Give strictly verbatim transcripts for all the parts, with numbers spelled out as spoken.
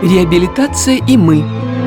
Реабилитация и мы.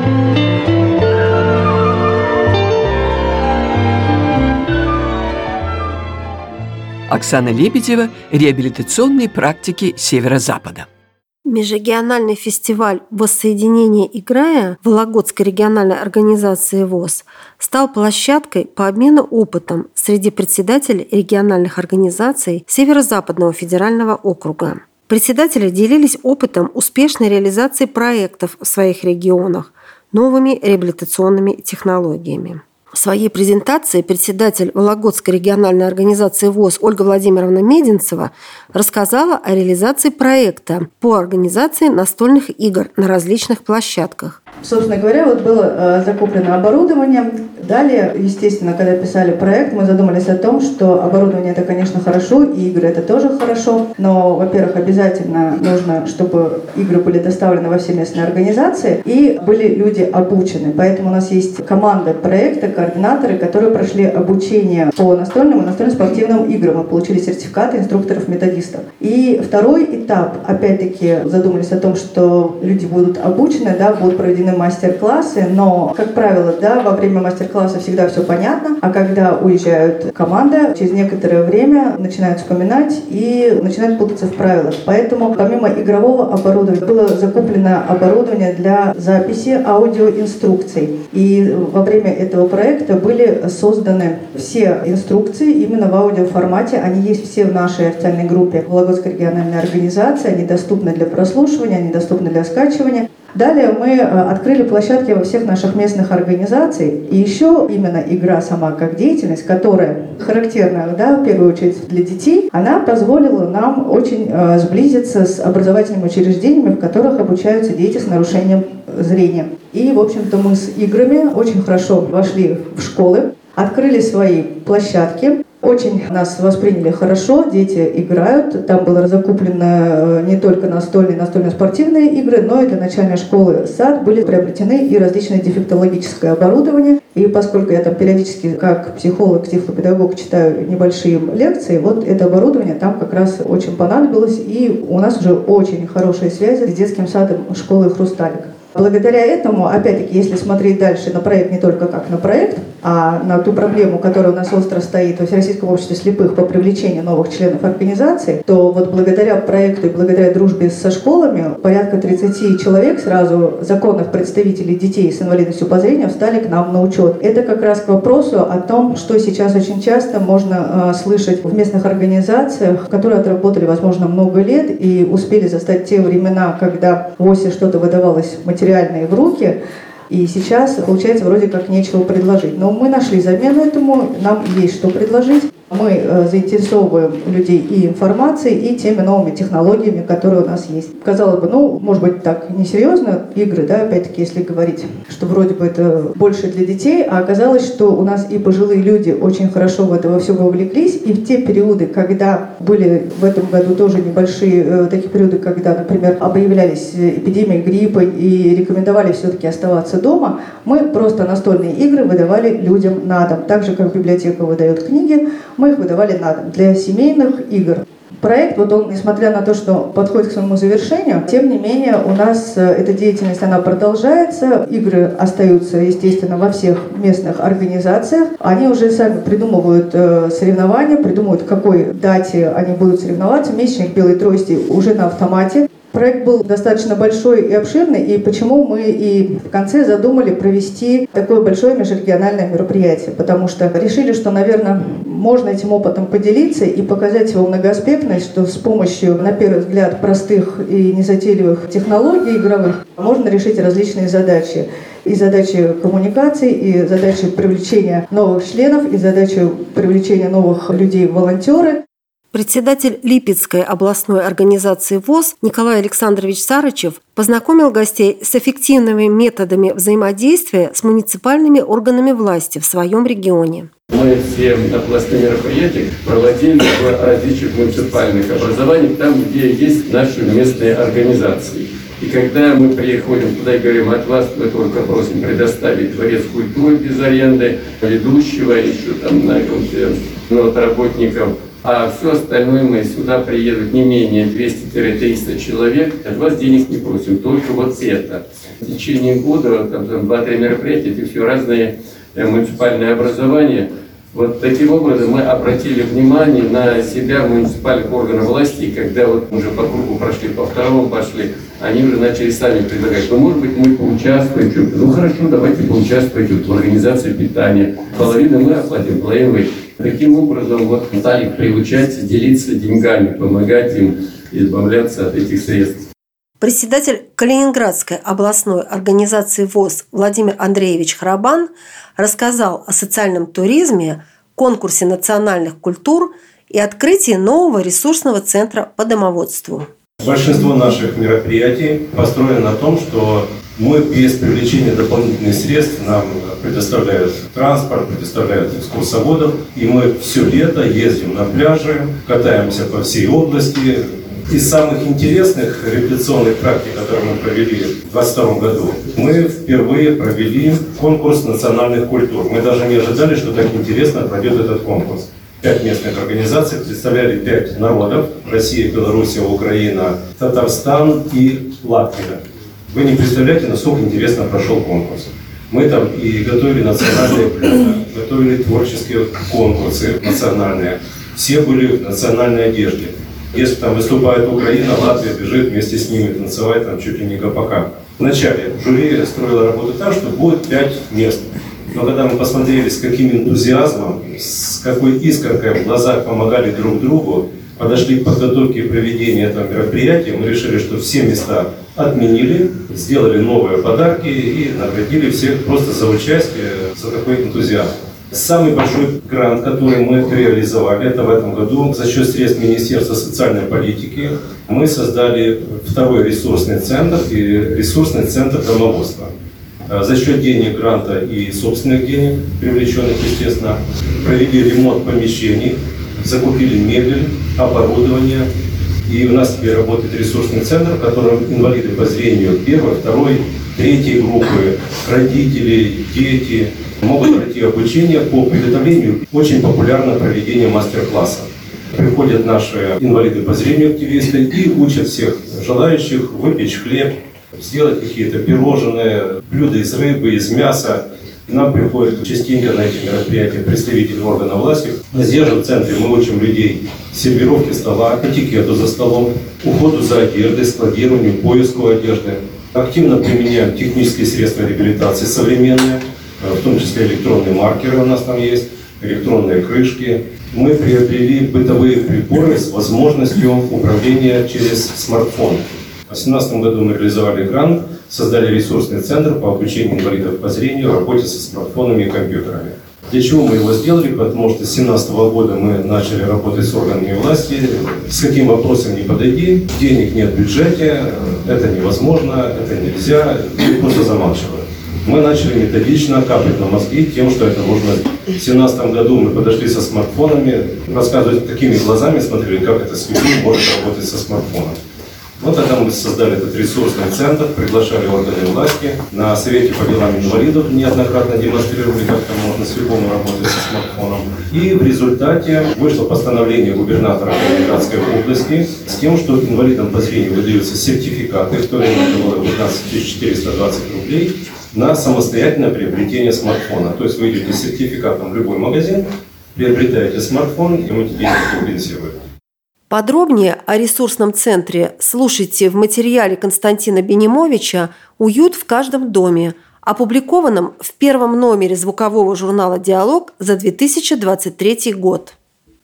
Оксана Лебедева. Реабилитационные практики Северо-Запада. Межрегиональный фестиваль воссоединения играя Вологодской региональной организации ВОС стал площадкой по обмену опытом среди председателей региональных организаций Северо-Западного федерального округа. Председатели делились опытом успешной реализации проектов в своих регионах новыми реабилитационными технологиями. В своей презентации председатель Вологодской региональной организации ВОС Ольга Владимировна Мединцева рассказала о реализации проекта по организации настольных игр на различных площадках. Собственно говоря, вот было закуплено оборудование. Далее, естественно, когда писали проект, мы задумались о том, что оборудование – это, конечно, хорошо, и игры – это тоже хорошо. Но, во-первых, обязательно нужно, чтобы игры были доставлены во все местные организации и были люди обучены. Поэтому у нас есть команда проекта, координаторы, которые прошли обучение по настольным и настольно-спортивным играм и получили сертификаты инструкторов-методистов. И второй этап, опять-таки, задумались о том, что люди будут обучены, да, будут проведены мастер-классы, но, как правило, да, во время мастер-класса всегда все понятно, а когда уезжают команда, через некоторое время начинают вспоминать и начинают путаться в правилах. Поэтому, помимо игрового оборудования, было закуплено оборудование для записи аудиоинструкций. И во время этого проекта были созданы все инструкции именно в аудиоформате. Они есть все в нашей официальной группе Вологодской региональной организации. Они доступны для прослушивания, они доступны для скачивания. Далее мы открыли площадки во всех наших местных организациях. И еще именно игра сама как деятельность, которая характерна, да, в первую очередь для детей, она позволила нам очень э, сблизиться с образовательными учреждениями, в которых обучаются дети с нарушением зрения. И, в общем-то, мы с играми очень хорошо вошли в школы, открыли свои площадки. Очень нас восприняли хорошо, дети играют. Там было закуплено не только настольные, настольно-спортивные игры, но и для начальной школы сад были приобретены и различное дефектологическое оборудование. И поскольку я там периодически как психолог, тифлопедагог читаю небольшие лекции, вот это оборудование там как раз очень понадобилось. И у нас уже очень хорошие связи с детским садом школы «Хрусталик». Благодаря этому, опять-таки, если смотреть дальше на проект не только как на проект, а на ту проблему, которая у нас остро стоит в Всероссийском обществе слепых по привлечению новых членов организации, то вот благодаря проекту и благодаря дружбе со школами порядка тридцати человек сразу законных представителей детей с инвалидностью по зрению встали к нам на учет. Это как раз к вопросу о том, что сейчас очень часто можно э, слышать в местных организациях, которые отработали, возможно, много лет и успели застать те времена, когда в ВОСе что-то выдавалось материальное в руки, и сейчас, получается, вроде как нечего предложить. Но мы нашли замену этому, нам есть что предложить. Мы э, заинтересовываем людей и информацией, и теми новыми технологиями, которые у нас есть. Казалось бы, ну, может быть, так несерьезно, игры, да, опять-таки, если говорить, что вроде бы это больше для детей, а оказалось, что у нас и пожилые люди очень хорошо в это во все вовлеклись, и в те периоды, когда были в этом году тоже небольшие э, такие периоды, когда, например, объявлялись эпидемии гриппа и рекомендовали все-таки оставаться дома, мы просто настольные игры выдавали людям на дом. Так же, как библиотека выдает книги, мы их выдавали на дом для семейных игр. Проект, вот он, несмотря на то, что подходит к своему завершению, тем не менее у нас эта деятельность, она продолжается. Игры остаются, естественно, во всех местных организациях. Они уже сами придумывают э, соревнования, придумывают, в какой дате они будут соревноваться. Месячник белой трости уже на автомате. Проект был достаточно большой и обширный, и почему мы и в конце задумали провести такое большое межрегиональное мероприятие, потому что решили, что, наверное, можно этим опытом поделиться и показать его многоаспектность, что с помощью, на первый взгляд, простых и незатейливых технологий игровых можно решить различные задачи. И задачи коммуникации, и задачи привлечения новых членов, и задачи привлечения новых людей в волонтеры. Председатель Липецкой областной организации ВОС Николай Александрович Сарычев познакомил гостей с эффективными методами взаимодействия с муниципальными органами власти в своем регионе. Мы все областные мероприятия проводили в различных муниципальных образованиях, там, где есть наши местные организации. И когда мы приходим туда и говорим, от вас мы только просим предоставить дворец культуры без аренды, ведущего, еще там на конференции, но от работников а все остальное мы сюда приедут не менее двести-триста человек, от вас денег не просим, только вот это. В течение года, там, два-три мероприятия, это все разные муниципальные образования. Вот таким образом мы обратили внимание на себя муниципальных органов власти, и когда вот мы уже по кругу прошли, по второму пошли, они уже начали сами предлагать, ну, может быть, мы поучаствуем, что-то. Ну, хорошо, давайте поучаствуйте в организации питания. Половину мы оплатим, половину вы. Таким образом, вот стали их приучать делиться деньгами, помогать им избавляться от этих средств. Председатель Калининградской областной организации ВОС Владимир Андреевич Харабан рассказал о социальном туризме, конкурсе национальных культур и открытии нового ресурсного центра по домоводству. Большинство наших мероприятий построено на том, что мы без привлечения дополнительных средств нам предоставляют транспорт, предоставляют экскурсоводов, и мы все лето ездим на пляжи, катаемся по всей области. Из самых интересных репетиционных практик, которые мы провели в две тысячи двадцать втором году, мы впервые провели конкурс национальных культур. Мы даже не ожидали, что так интересно пройдет этот конкурс. Пять местных организаций представляли пять народов: Россия, Белоруссия, Украина, Татарстан и Латвия. Вы не представляете, насколько интересно прошел конкурс. Мы там и готовили национальные блюда, готовили творческие конкурсы национальные. Все были в национальной одежде. Если там выступает Украина, Латвия бежит вместе с ними танцевать там чуть ли не гопака. Вначале жюри строило работу так, что будет пять мест. Но когда мы посмотрели, с каким энтузиазмом, с какой искоркой в глазах помогали друг другу, подошли к подготовке и проведению этого мероприятия, мы решили, что все места отменили, сделали новые подарки и наградили всех просто за участие, за такой энтузиазм. Самый большой грант, который мы реализовали, это в этом году за счет средств Министерства социальной политики. Мы создали второй ресурсный центр и ресурсный центр домоводства. За счет денег гранта и собственных денег, привлеченных, естественно, провели ремонт помещений, закупили мебель, оборудование. И у нас теперь работает ресурсный центр, в котором инвалиды по зрению первой, второй, третьей группы, родители, дети могут пройти обучение по приготовлению. Очень популярно проведение мастер-классов. Приходят наши инвалиды по зрению, активисты, и учат всех желающих выпечь хлеб, сделать какие-то пирожные, блюда из рыбы, из мяса. К нам приходят частенько на эти мероприятия представители органов власти. Здесь же в центре мы учим людей сервировке стола, этикету за столом, уходу за одеждой, складированию, поиску одежды. Активно применяем технические средства реабилитации современные, в том числе электронные маркеры у нас там есть, электронные крышки. Мы приобрели бытовые приборы с возможностью управления через смартфон. В две тысячи семнадцатом году мы реализовали грант, создали ресурсный центр по обучению инвалидов по зрению, работе со смартфонами и компьютерами. Для чего мы его сделали? Потому что с две тысячи семнадцатого года мы начали работать с органами власти. С каким вопросом не подойди, денег нет в бюджете, это невозможно, это нельзя, и просто замалчивают. Мы начали методично капать на мозги тем, что это можно. В две тысячи семнадцатом году мы подошли со смартфонами, рассказывать такими глазами, смотрели, как это с людьми может работать со смартфоном. Вот тогда мы создали этот ресурсный центр, приглашали органы власти. На Совете по делам инвалидов неоднократно демонстрировали, как там можно с любым работать со смартфоном. И в результате вышло постановление губернатора Калининградской области с тем, что инвалидам по зрению выдаются сертификаты, в то время это было пятнадцать тысяч четыреста двадцать рублей, на самостоятельное приобретение смартфона. То есть вы идете с сертификатом в любой магазин, приобретаете смартфон, и ему деньги компенсируют. Подробнее о ресурсном центре слушайте в материале Константина Бенимовича «Уют в каждом доме», опубликованном в первом номере звукового журнала «Диалог» за две тысячи двадцать третий год.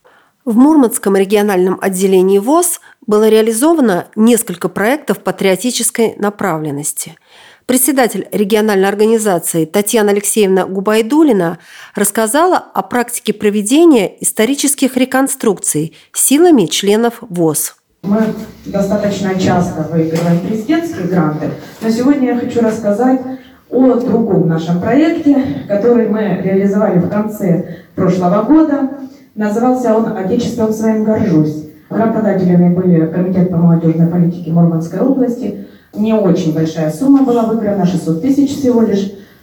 В Мурманском региональном отделении ВОС было реализовано несколько проектов патриотической направленности. Председатель региональной организации Татьяна Алексеевна Губайдулина рассказала о практике проведения исторических реконструкций силами членов ВОС. Мы достаточно часто выигрываем президентские гранты, но сегодня я хочу рассказать о другом нашем проекте, который мы реализовали в конце прошлого года. Назывался он «Отечеством своим горжусь». Грантодателями были Комитет по молодежной политике Мурманской области. Не очень большая сумма была выиграна, шестьсот тысяч всего лишь.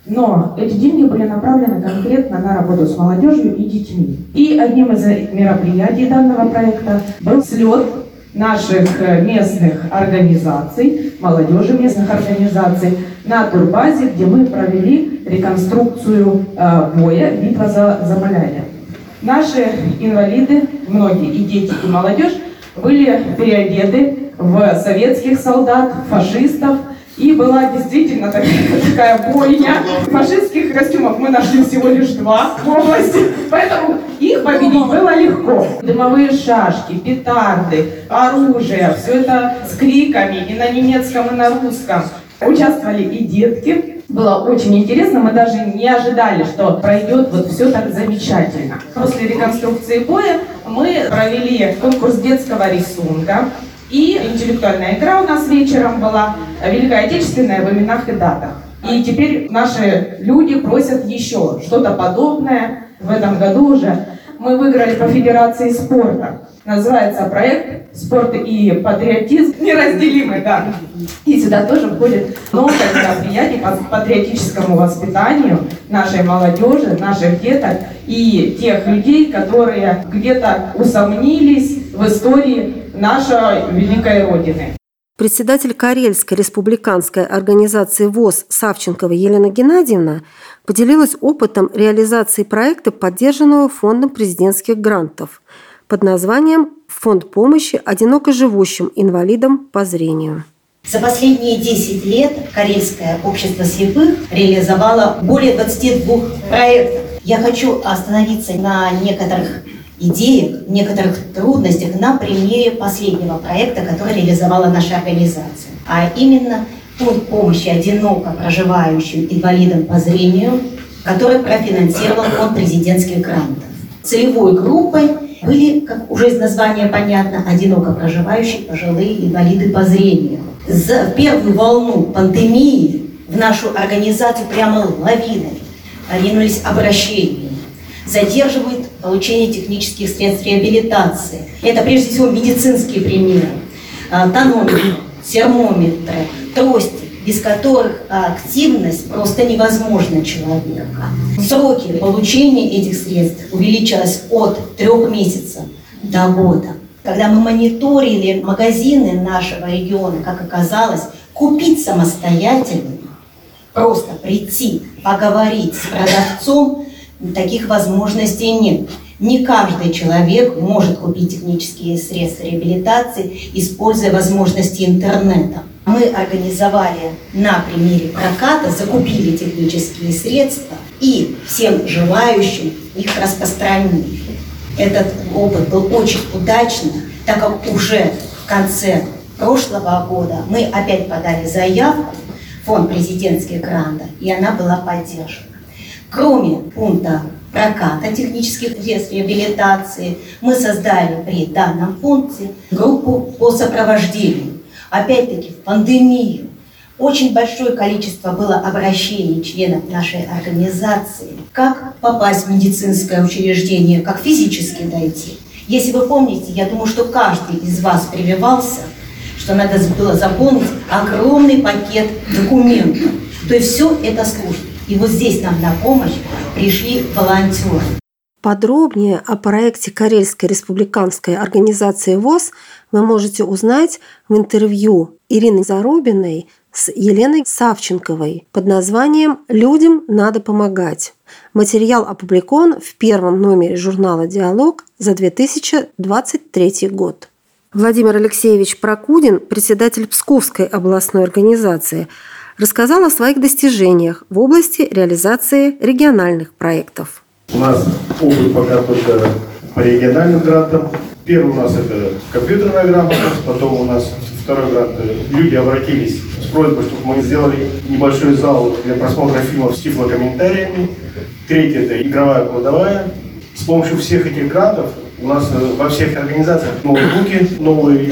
Но эти деньги были направлены конкретно на работу с молодежью и детьми. И одним из мероприятий данного проекта был слет наших местных организаций, молодежи местных организаций на турбазе, где мы провели реконструкцию э, боя «Битва за Заполярье». Наши инвалиды, многие и дети, и молодежь, были переодеты в советских солдат, фашистов, и была действительно такая, такая бойня. Фашистских костюмов мы нашли всего лишь два в области, поэтому их победить было легко. Дымовые шашки, петарды, оружие, все это с криками и на немецком, и на русском. Участвовали и детки. Было очень интересно, мы даже не ожидали, что пройдет вот все так замечательно. После реконструкции боя мы провели конкурс детского рисунка. И интеллектуальная игра у нас вечером была «Великая Отечественная в именах и датах». И теперь наши люди просят еще что-то подобное. В этом году уже мы выиграли по Федерации спорта. Называется проект «Спорт и патриотизм неразделимы». Да. И сюда тоже входит много мероприятий по патриотическому воспитанию нашей молодежи, наших деток и тех людей, которые где-то усомнились в истории нашей великой Родины. Председатель Карельской республиканской организации ВОС Савченкова Елена Геннадьевна поделилась опытом реализации проекта, поддержанного Фондом президентских грантов под названием «Фонд помощи одиноко живущим инвалидам по зрению». За последние десять лет Карельское общество слепых реализовало более двадцати двух проектов. Я хочу остановиться на некоторых идеях, некоторых трудностях на примере последнего проекта, который реализовала наша организация. А именно фонд помощи одиноко проживающим инвалидам по зрению, который профинансировал фонд президентских грантов. Целевой группой были, как уже из названия понятно, одиноко проживающие пожилые инвалиды по зрению. За первую волну пандемии в нашу организацию прямо лавиной ринулись обращения. Задерживают получение технических средств реабилитации. Это прежде всего медицинские примеры. Тонометры, термометры, трости, без которых активность просто невозможна человека. Сроки получения этих средств увеличились от трех месяцев до года. Когда мы мониторили магазины нашего региона, как оказалось, купить самостоятельно, просто прийти, поговорить с продавцом, таких возможностей нет. Не каждый человек может купить технические средства реабилитации, используя возможности интернета. Мы организовали на примере проката, закупили технические средства и всем желающим их распространили. Этот опыт был очень удачным, так как уже в конце прошлого года мы опять подали заявку в фонд президентских грантов, и она была поддержана. Кроме пункта проката технических средств реабилитации, мы создали при данном пункте группу по сопровождению. Опять-таки в пандемию очень большое количество было обращений членов нашей организации, как попасть в медицинское учреждение, как физически дойти. Если вы помните, я думаю, что каждый из вас прививался, что надо было заполнить огромный пакет документов. То есть все это сложно. И вот здесь нам на помощь пришли волонтеры. Подробнее о проекте Карельской республиканской организации ВОС вы можете узнать в интервью Ирины Зарубиной с Еленой Савченковой под названием «Людям надо помогать». Материал опубликован в первом номере журнала «Диалог» за две тысячи двадцать третий год. Владимир Алексеевич Прокудин, председатель Псковской областной организации, рассказал о своих достижениях в области реализации региональных проектов. У нас опыт пока только по региональным грантам. Первый у нас это компьютерная грамотность, потом у нас второй грант. Люди обратились с просьбой, чтобы мы сделали небольшой зал для просмотра фильмов с тифлокомментариями. Третий это игровая кладовая. С помощью всех этих грантов у нас во всех организациях ноутбуки новые,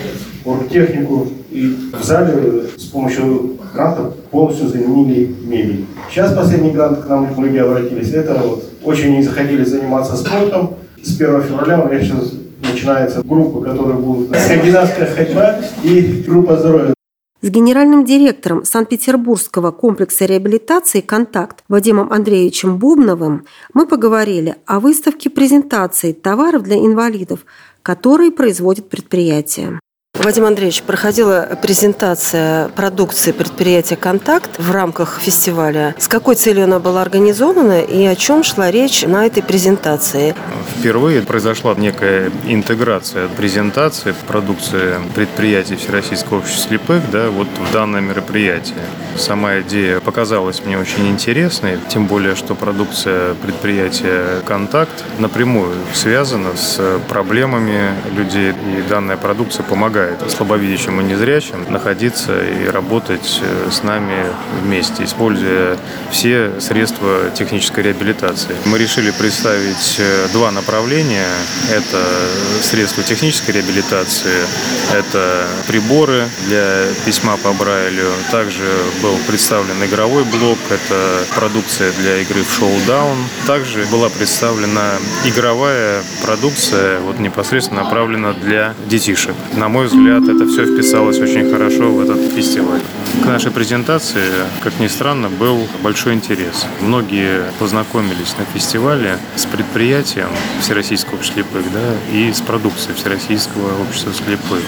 оргтехнику. И в зале с помощью грантов полностью заменили мебель. Сейчас последний грант к нам люди обратились. Это вот очень они захотели заниматься спортом. С первого февраля у меня сейчас начинается группа, которая будет скандинавская ходьба и группа здоровья. С генеральным директором Санкт-Петербургского комплекса реабилитации «Контакт» Вадимом Андреевичем Бубновым мы поговорили о выставке презентации товаров для инвалидов, которые производит предприятие. Вадим Андреевич, проходила презентация продукции предприятия «Контакт» в рамках фестиваля. С какой целью она была организована и о чем шла речь на этой презентации? Впервые произошла некая интеграция презентации продукции предприятий Всероссийского общества слепых, да, вот в данное мероприятие. Сама идея показалась мне очень интересной, тем более, что продукция предприятия «Контакт» напрямую связана с проблемами людей, и данная продукция помогает слабовидящим и незрячим находиться и работать с нами вместе, используя все средства технической реабилитации. Мы решили представить два направления. Это средства технической реабилитации, это приборы для письма по Брайлю. Также был представлен игровой блок, это продукция для игры в шоу-даун. Также была представлена игровая продукция, вот непосредственно направлена для детишек. На мой взгляд, это все вписалось очень хорошо в этот фестиваль. К нашей презентации, как ни странно, был большой интерес. Многие познакомились на фестивале с предприятием Всероссийского общества слепых, да, и с продукцией Всероссийского общества слепых.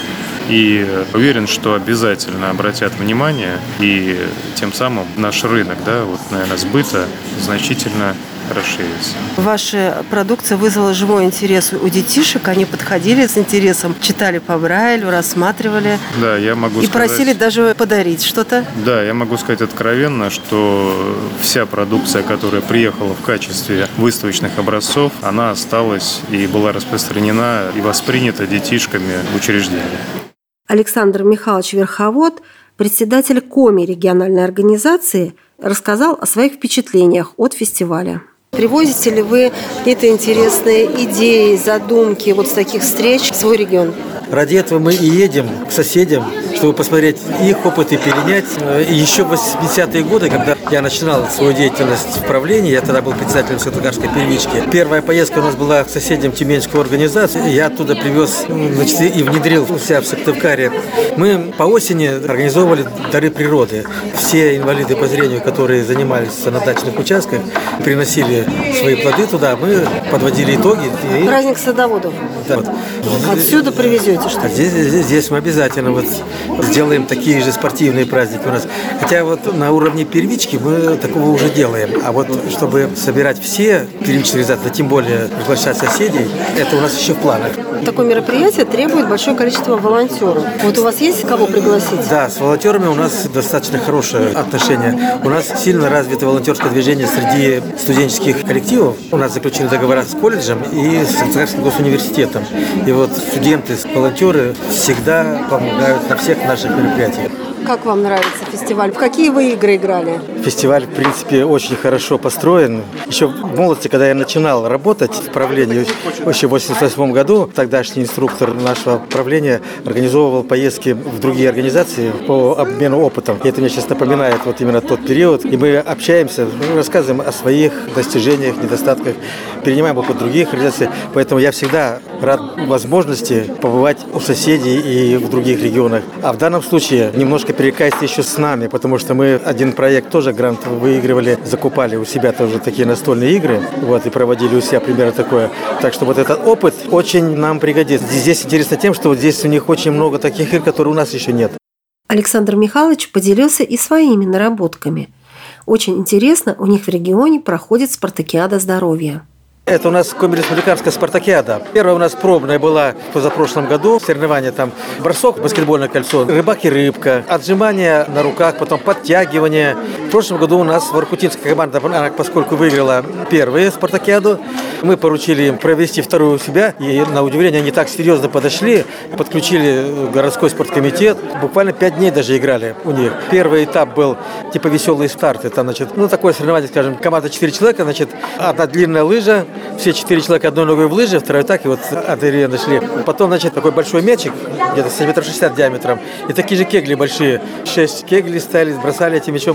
И уверен, что обязательно обратят внимание, и тем самым наш рынок, да, вот, наверное, сбыта значительно расширится. Ваша продукция вызвала живой интерес у детишек. Они подходили с интересом, читали по Брайлю, рассматривали. Да, я могу и сказать... просили даже подарить что-то. Да, я могу сказать откровенно, что вся продукция, которая приехала в качестве выставочных образцов, она осталась и была распространена и воспринята детишками в учреждении. Александр Михайлович Верховод, председатель Коми региональной организации, рассказал о своих впечатлениях от фестиваля. Привозите ли вы какие-то интересные идеи, задумки вот с таких встреч в свой регион? Ради этого мы и едем к соседям, чтобы посмотреть их опыт и перенять. И еще в восьмидесятые годы, когда я начинал свою деятельность в правлении, я тогда был председателем Светлогорской первички, первая поездка у нас была к соседям Тюменской организации. Я оттуда привез, значит, и внедрил у себя в Сыктывкаре. Мы по осени организовывали дары природы. Все инвалиды по зрению, которые занимались на дачных участках, приносили свои плоды туда, мы подводили итоги. И... Праздник садоводов. Да, вот. Отсюда привезете что-то? Здесь, здесь, здесь мы обязательно вот сделаем такие же спортивные праздники у нас. Хотя вот на уровне первички мы такого уже делаем. А вот чтобы собирать все первичные результаты, тем более приглашать соседей, это у нас еще в планах. Такое мероприятие требует большое количество волонтеров. Вот у вас есть кого пригласить? Да, с волонтерами у нас достаточно хорошее отношение. У нас сильно развито волонтерское движение среди студенческих коллективов. У нас заключены договора с колледжем и с Сыктывкарским госуниверситетом. И вот студенты, волонтеры всегда помогают на всех наших мероприятиях. Как вам нравится фестиваль? В какие вы игры играли? Фестиваль, в принципе, очень хорошо построен. Еще в молодости, когда я начинал работать в правлении, еще в восемьдесят восьмом году, тогдашний инструктор нашего правления организовывал поездки в другие организации по обмену опытом. И это мне сейчас напоминает вот именно тот период. И мы общаемся, рассказываем о своих достижениях, недостатках, перенимаем опыт других организаций. Поэтому я всегда рад возможности побывать у соседей и в других регионах. А в данном случае немножко перекайся еще с нами, потому что мы один проект тоже грант выигрывали, закупали у себя тоже такие настольные игры, вот, и проводили у себя примерно такое. Так что вот этот опыт очень нам пригодится. Здесь интересно тем, что вот здесь у них очень много таких игр, которые у нас еще нет. Александр Михайлович поделился и своими наработками. Очень интересно, у них в регионе проходит спартакиада здоровья. Это у нас Коми-Республиканская спартакиада. Первая у нас пробная была в позапрошлом году. Соревнования там бросок, баскетбольное кольцо, рыбак и рыбка, отжимания на руках, потом подтягивание. В прошлом году у нас воркутинская команда, она, поскольку выиграла первую спартакиаду, мы поручили им провести вторую у себя. И на удивление они так серьезно подошли, подключили городской спорткомитет. Буквально пять дней даже играли у них. Первый этап был типа веселый старт. Это, значит, ну такое соревнование, скажем, команда четыре человека, значит, одна длинная лыжа, все четыре человека одной ногой в лыжи, второй так, и вот от Ирии нашли. Потом, значит, такой большой мячик, где-то сантиметров шестьдесят диаметром, и такие же кегли большие. Шесть кеглей ставили, бросали этим мячом. Тренер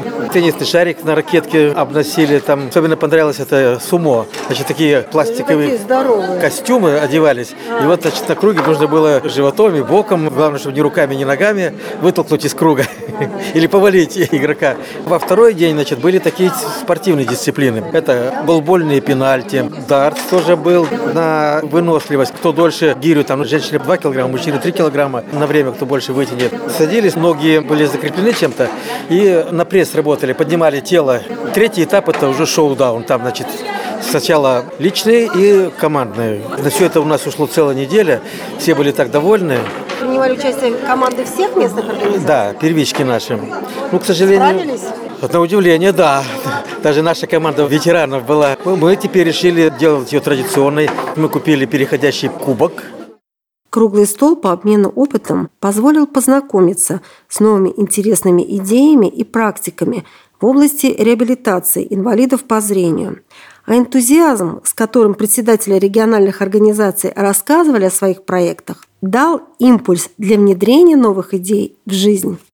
теннисный шарик на ракетке обносили. Там особенно понравилось это сумо. Значит, такие пластиковые здоровые. костюмы одевались. И вот, значит, на круге нужно было животом и боком, главное, чтобы ни руками, ни ногами, вытолкнуть из круга или повалить игрока. Во второй день, значит, были такие спортивные дисциплины. Это болбольные пенальти, дартс тоже был на выносливость. Кто дольше гирю, там женщины два килограмма, мужчины три килограмма на время, кто больше вытянет. Садились, ноги были закреплены чем-то и на пресс работали, поднимали тело. Третий этап – это уже шоу-даун. Там, значит, сначала личные и командные. На все это у нас ушло целая неделя. Все были так довольны. Принимали участие команды всех местных организаций? Да, первички наши. Ну, к сожалению... Справились? Вот на удивление, да. Даже наша команда ветеранов была. Мы теперь решили делать ее традиционной. Мы купили переходящий кубок. Круглый стол по обмену опытом позволил познакомиться с новыми интересными идеями и практиками в области реабилитации инвалидов по зрению. А энтузиазм, с которым председатели региональных организаций рассказывали о своих проектах, дал импульс для внедрения новых идей в жизнь.